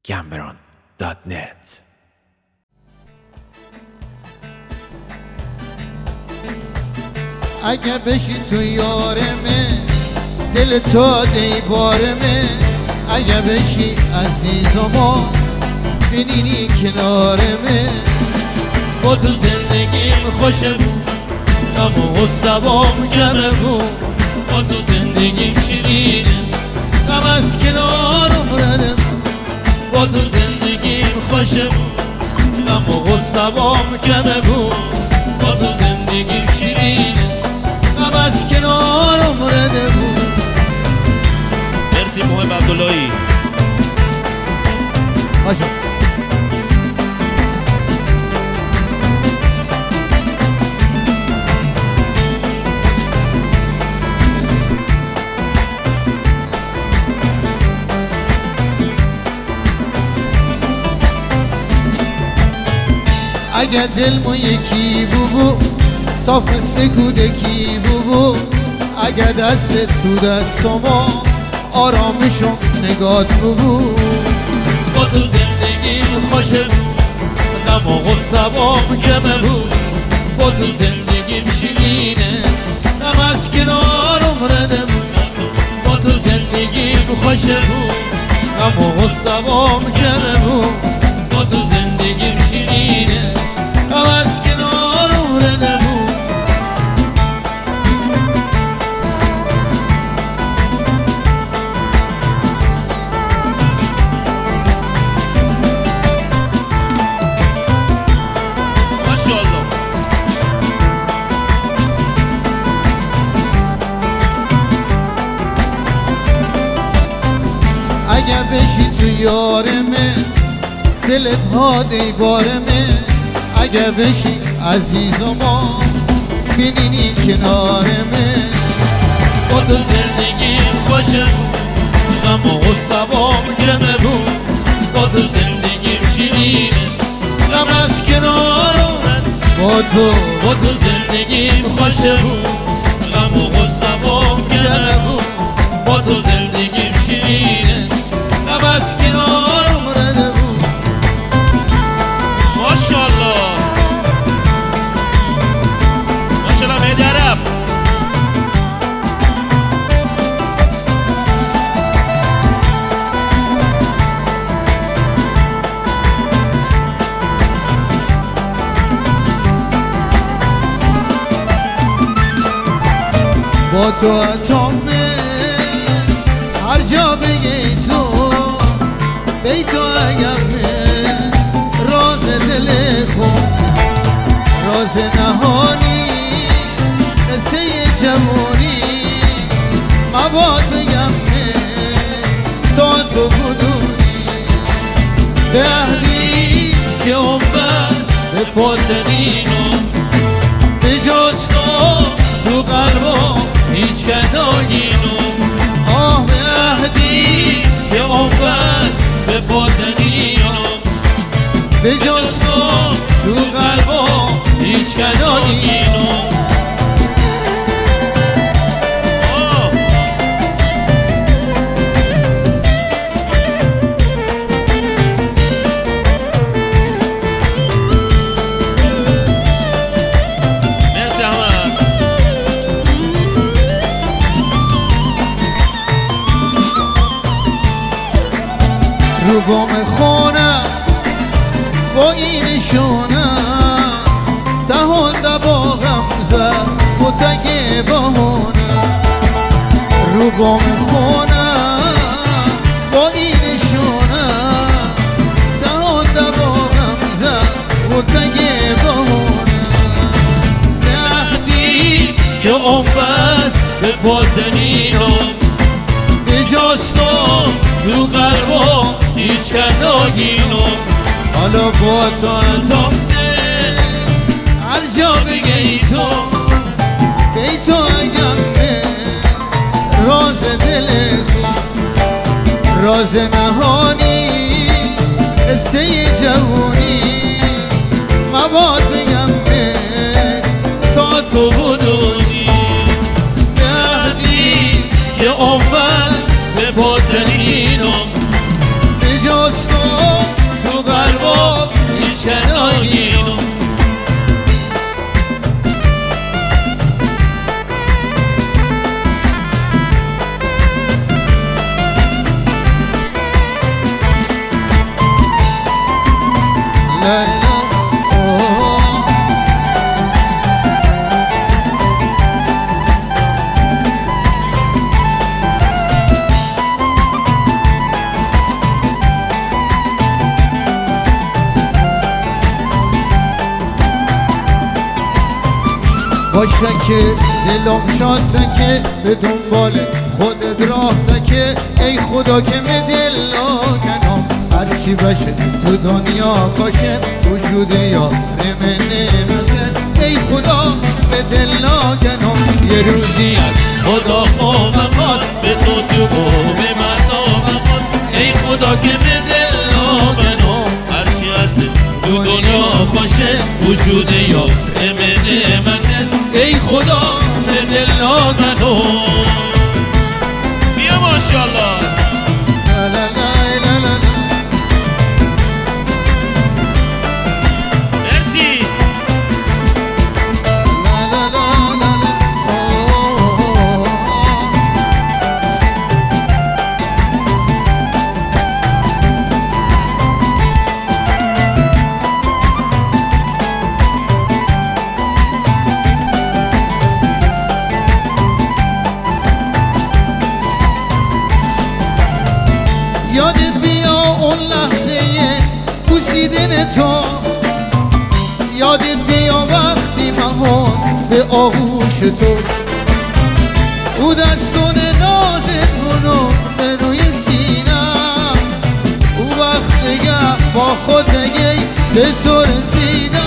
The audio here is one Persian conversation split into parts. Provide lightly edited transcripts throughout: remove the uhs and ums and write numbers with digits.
gambron.net. اگه بشی تو یارمه دل تو دیوارمه، اگه بشی عزیزما بینینی کنارمه، با تو زندگیم خوشه بود اما غصبام کمه بود، با تو زندگیم شیرینه غم از کنارم رده، با تو زندگیم خوشه بود اما غصبام کمه بود، با تو زندگیم شیرینه غم از کنارم رده بود. مرسی محب عبداللهی. باشه اگه دلمو یکی بو صاف مثل کودکی بو، اگه دست تو دستما آرامشم نگات بو، با تو زندگیم خوشه بود غم و غصبام کمه بود، با تو زندگیم شیرینه غم از کنارم رده بود، با تو زندگیم خوشه بود غم و غصبام کمه بود، با تو زندگیم شیرینه غم از کنارم رده بود. ماشاءالله. اگه بشی تو یارمه دلت ها دیوارمه، اگه بشی عزیزما بینینی کنارمه، با تو زندگیم خوشه غم و غصبام کمه بود، با تو زندگیم شیرینه غم از کنارم، با تو زندگیم خوشه بود غم و غصبام کمه بود، با تو زندگیم شیرینه غم از کنارم رده بود. ماشاءالله. ماشاءالله مهدی عرب. با تو اتامه هر جا بگی تو بی تو اگمه، راز دل خون راز نهانی قصه جوانی مباد بگمه تا تو بودونی به اهلی که اون بس به پاسنینو به جز تو قلبم هیچ کداینو، آه به اهدی که اون بس به پاسنینو به جز تو قلبم هیچ کداینو. رو بام خونم با این شونم تهنده با غمزه و تگه بهونم، رو بام خونم با این شونم تهنده با غمزه و تگه بهونم، نهدی که اون بس به پاسنینم به جاستم تو قلبم هیچ کناگینو، حالا با تو اتامه هر جا بگی تو بی تو اگمه، راز دل راز نهانی قصه جوانی مباد بگمه تا تو بودونی نهدی که اون به باطنینم به جاستم باشه که دلم شاد که به دنبال خودت راه که ای خدا که می دل لاکنم هرچی باشه تو دنیا کاشن وجود یار من نمتن ای خدا به دل لاکنم یه روزی از خدا خواست به تو به من خواست ای خدا که به دل لاکنم هرچی هست تو دنیا باشه وجود یار من نمتن ای خدا به دل لاکنم بیا ماشاءالله لا لا لا لا لا مرسی لا لا لا لا یادت بیا اون لحظه بوسیدن تو یادت بیا وقتی مهان به آغوش تو او دستون نازت کنم به روی سینم او وقت نگه با خود نگه به تو رسیدم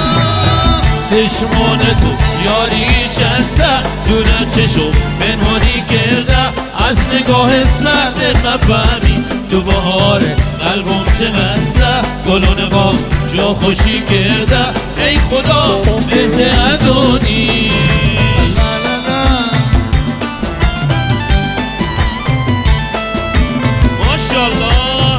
چشمان تو یاریش هسته دونم چشم بنوانی کرده از نگاه سردت نفهمی تو بهار قلبم چه مزه گلون با جا خوشی کرده ای خدا مهد ادونی لا لا لا ماشاءالله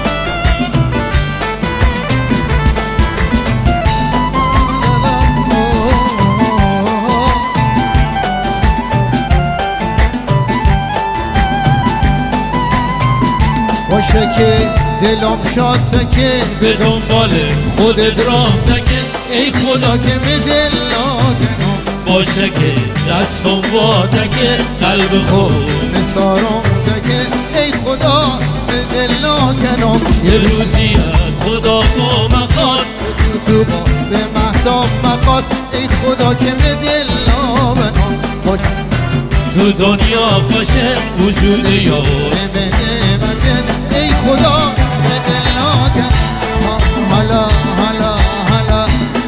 باشه که دلم شاد که به دنبال خودت راه نکن ای خدا که به دل لاکنم باشه که دستم با تکه قلب خود نثارم که ای خدا به دل لاکنم یه روزی از خدا تو مخواست تو به مهدام مقاس ای خدا که به دل لاکنم باشه تو دنیا باشه وجود یار به نعمتت ای خدا به دل لاکنم حالا حالا حالا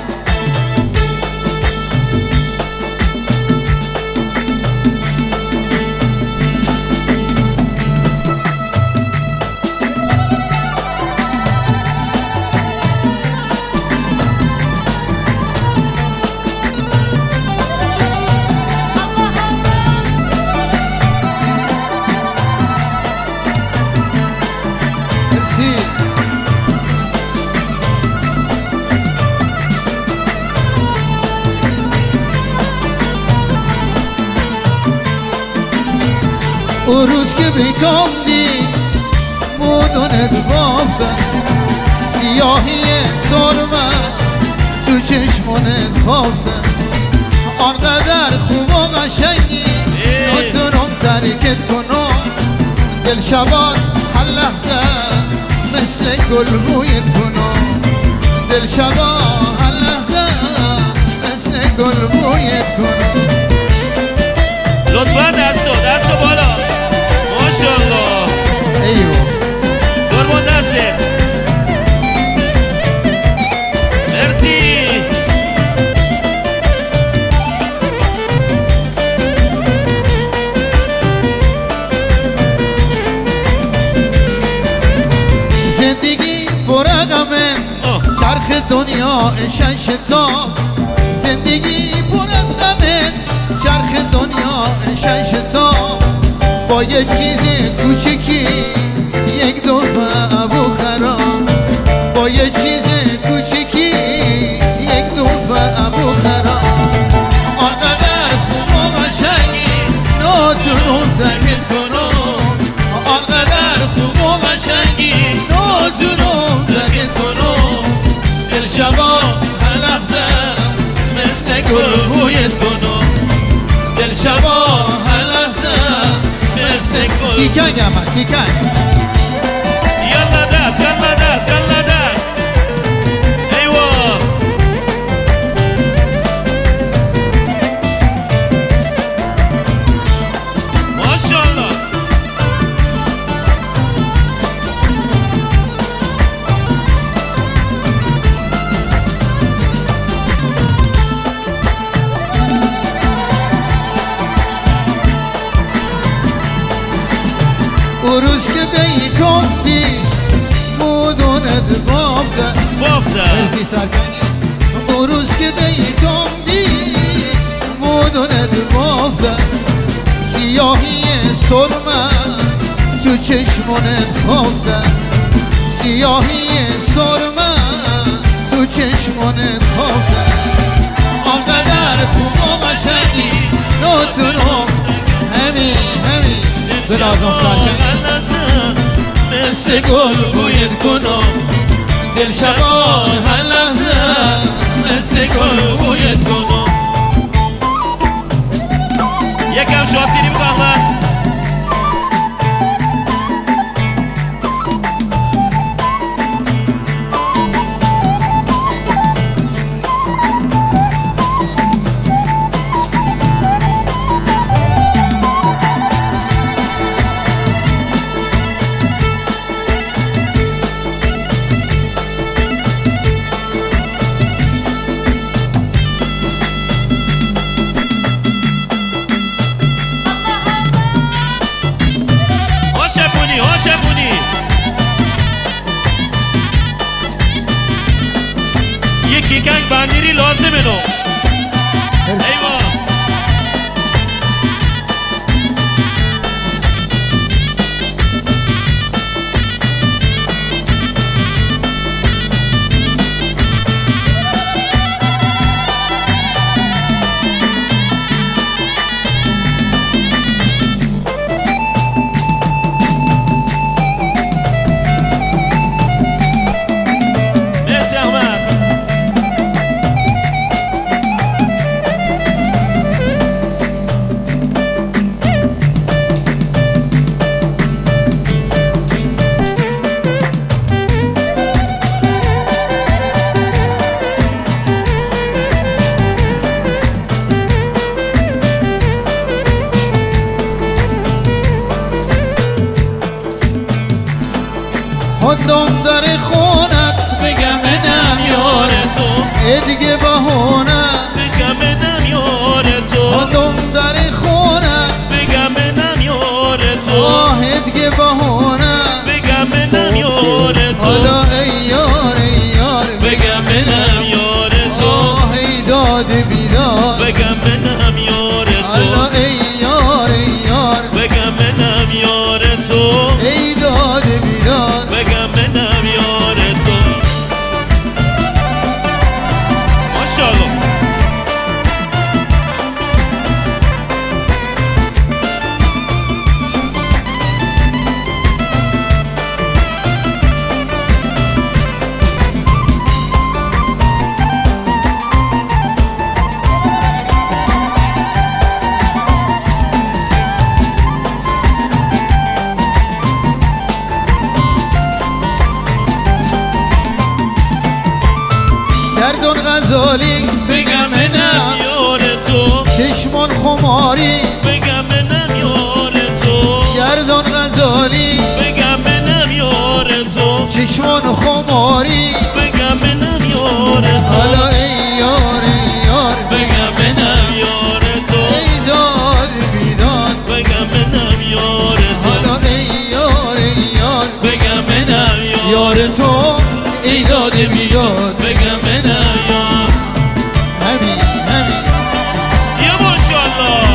مرسی اون روز که بیتام دی مدنت بافتن سیاهی سرمه تو چشمانت خوافتن آنقدر خوب و قشنگی نتونم ترکت کنم دل شبان هر لحظه مثل گل بویت کنم دل شبان هر لحظه مثل گل بویت کنم لطفا دستو بالا ماشاءالله ایو قربون دسته مرسی زندگی برقمه چرخ دنیا شش تا زندگی پر از غمه چرخ دنیا شش تا با یه چیز کوچیکی یک دفعه ابو خرام با یه چیز کوچیکی یک دفعه ابو خرام آنقدر خوب و قشنگی نتونم درکت کنم آنقدر خوب و قشنگی نتونم درکت کنم گل بویت کنم دل شبا هر لحظه مثل گل کیکن گمه کیکن یلا دست یلا دست یلا دست ایوا ماشاءالله او روز که بیتون دی مودونت بافته ارزی سرکنی او روز که بیتون دی مودونت بافته سیاهی سرمه تو چشمونت خافته سیاهی سرمه تو چشمونت خافته آنقدر خوب و قشنگی نوتونو همین بلازم سرکنی مثل گل بویت کنم دل شبا هر لحظه مثل گل بویت کنم یکم شاد گیری بگو احمد یکی کنگ بندیری لازمه نو ایوا مرسی احمد خودم در خونت بگم منم یار تو دیگه بهونه بگم منم یار تو خودم در خونت بگم منم یار تو دیگه بهونه بگم منم یار تو حالا ای یار بگم منم یار تو ای داد بیداد بگم منم یار حالا تو ای یار بگم منم یار تو ای داد بیداد بگم منم یار تو ماشاءالله گردون غزالی بگم منم یار تو چشمون خماری بگم منم یار تو گردون غزالی بگم منم یار تو چشمون خماری بگم منم یار تو حالا ای یار بگم منم یار تو ای داد بیداد بگم منم یار تو حالا ای یار بگم منم یار تو ای داد بیداد بگم منم یار همین یا ماشاءالله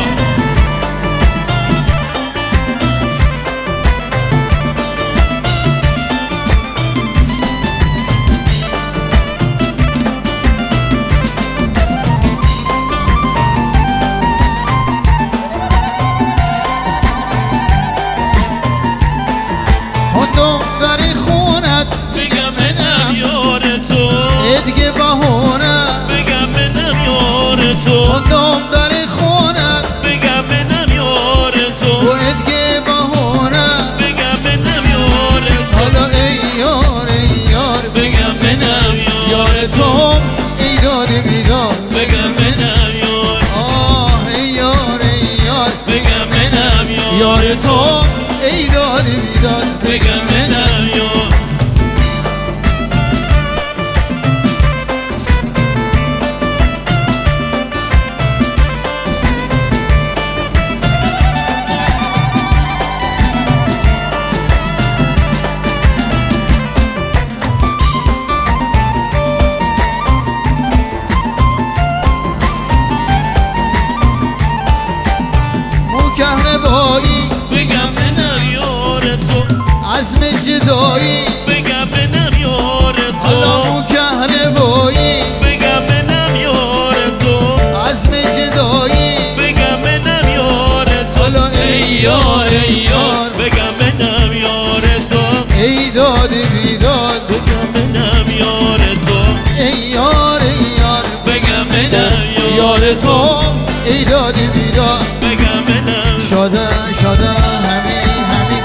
هوایی بگم منم یار تو عزم جدایی بگم منم یار حالا تو مو کهربایی بگم منم یار تو عزم جدایی بگم منم یار تو حالا ای یار ای یار بگم منم یار تو ای داد بیداد بگم منم یار تو ای یار ای یار بگم منم یار تو ای داد بیداد بگم منم شده شده همین همین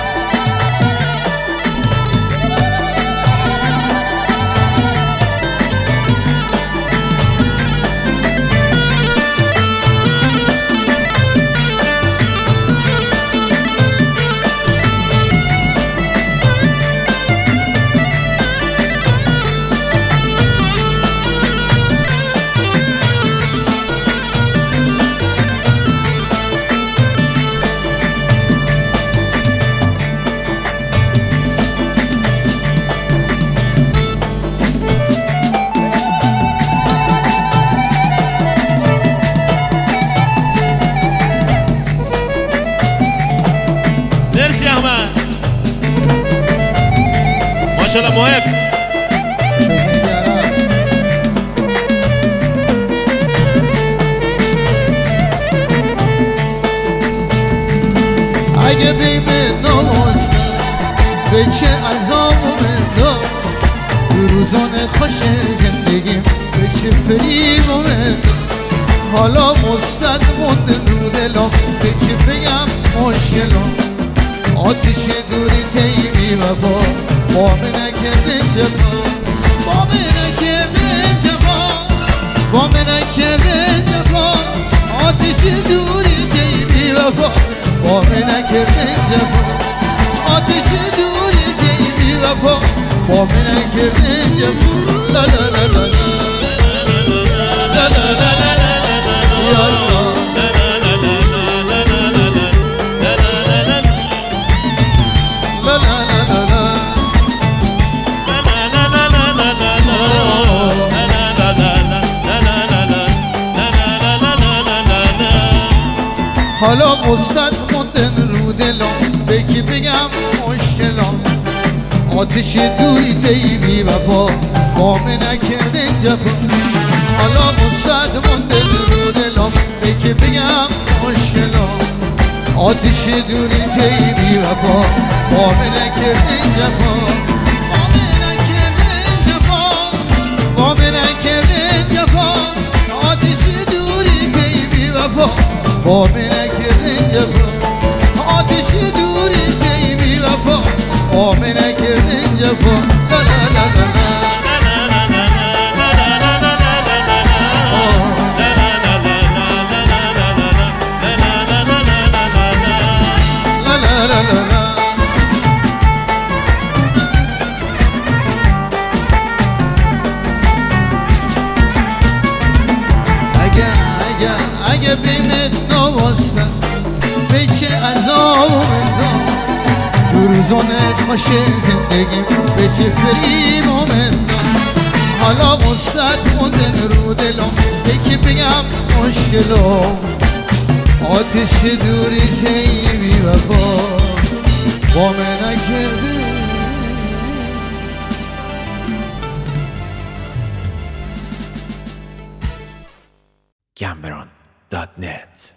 مرسی احمد ماشاءالله محب اگه بیم ناموز به چه عذاب و مندام دو روزان خوش زندگیم به چه فریب و مندام حالا مستد موندن رو دلم به که بگم مشکلم آتش دوری تیمی وفا با من نکردن جفا با من نکردن جفا با من نکردن جفا آتش دوری تیمی وفا با من نکردن جفا آتش دوری تیمی وفا با من نکردن جفا لا لا لا لا لا لا لا لا یا الله لا لا لا لا حالا مستد موندن رو دلم به کی بگم مشکلم آتش دوری تیبی وفا با من نکردن جفا حالا مستد موندن رو دلم به کی بگم مشکلم آتش دوری تیبی وفا با من نکردن جفا با من نکردن جفا با من نکردن جفا آتش دوری تیبی وفا با من نکردن جفا آتش دوری تیبی وفا با من نکردن جفا لا لا لا لا لا لا لا لا اگه بیمت نوستن به چه عذاب و مندام دو روزان خوش زندگیم به چه فریب و مندام حالا مستد موندن رو دلم به که بگم مشکلم آتش دوری تیبی وفا با من نکرده Cameron.net